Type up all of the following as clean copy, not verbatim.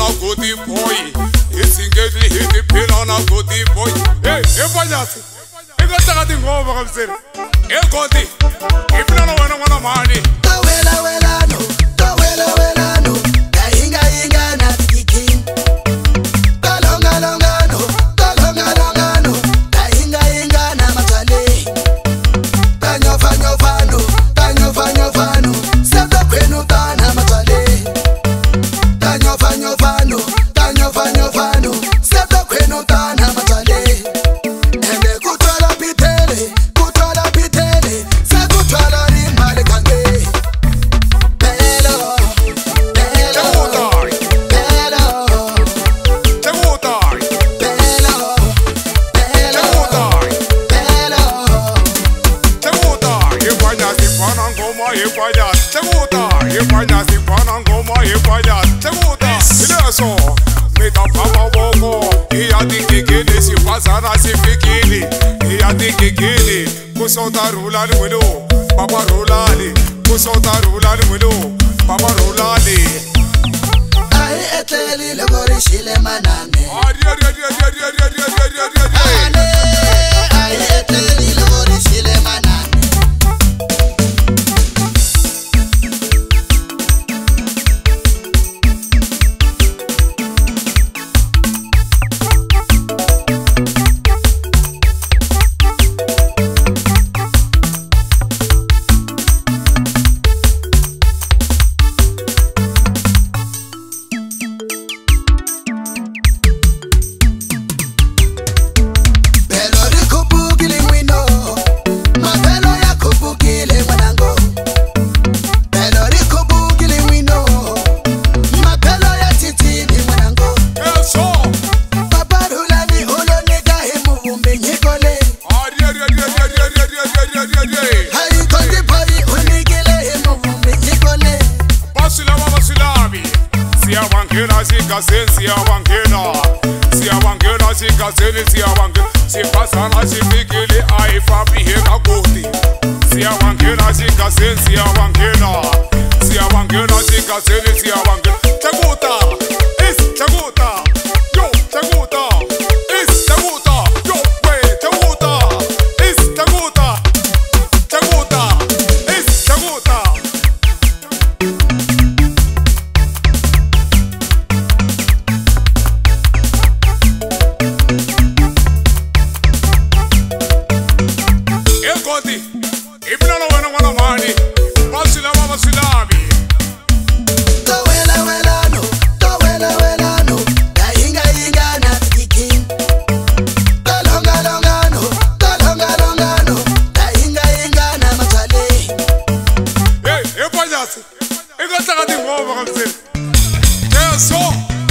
godi boy. Isingeli hiti pila na godi boy. Hey, epanyasi. Ikotaka tingoma kamsini. Godi. Ipila na wana mani. Tawela wela no. Tawela wela no. Inga inga na tiking. Kalonga longa no. Kalonga longa no. Inga inga na matale. Tanyo fanyo fano. Tanyo fanyo fano. Seta kwenu tana matale. Tanyo fanyo fano. Tanyo fanyo fano. Seta kwenu tana matale. Ende kutwala pitele. Kutwala pitele. Se kutwala rimale kange. Pelo. Pelo. Pelo. Tegutai. Pelo. Pelo. Pelo. Tegutai. Ipanyasi pana ngoma ipanyasi. Tegutai. Ipanyasi pana ngoma ipanyasi. Tegutai. Ileso. Mita papa boko. Iya dikikini si pasana si fikini. Iya dikikini. Kusota rulani mwilo. Papa rulani. Kusota rulani mwilo. Papa rulani. Ai eteli logori shile manane. Adi. Ane. Ai eteli logori shile manane. Sipasana sifikili aifapi heka kuti. Siyawangena sikaseni siyawangena. Teguta. Is teguta. Yo teguta. Is teguta. Yo we teguta. Is teguta. Teguta. Is teguta. Godi, ibina na wana mani, basilabi. Tawela wela no, tawela wela no. Inga inga na tiking. Kalonga longa no, kalonga longa no. Inga inga na matale. Hey, epanyasi, ikotaka tingoma kamsini. Yeso.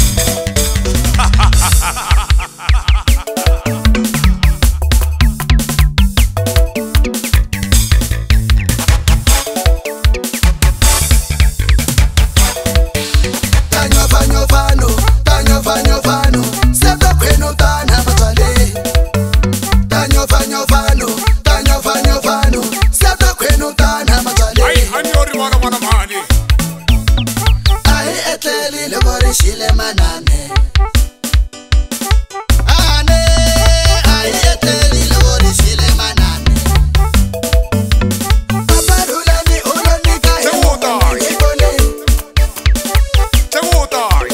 Fanyo fano, seta kwenu tana matale. Tanyo fanyo fano, seta kwenu tana matale. Ai, anyori wana mani. Ai eteli logori shile manane. Ane, ai eteli logori shile manane. Papa rulani uloni kahi. Tegutai. Tegutai.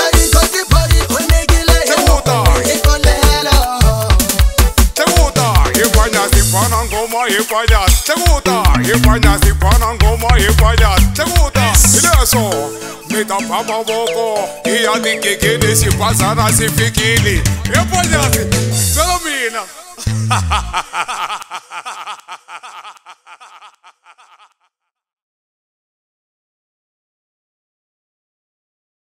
Ipanyasi pana ngoma ipanyasi. Teguta. Ileso. Mita papa boko. Iya dikikini si pasana si fikini. Ipanyasi. Salomina.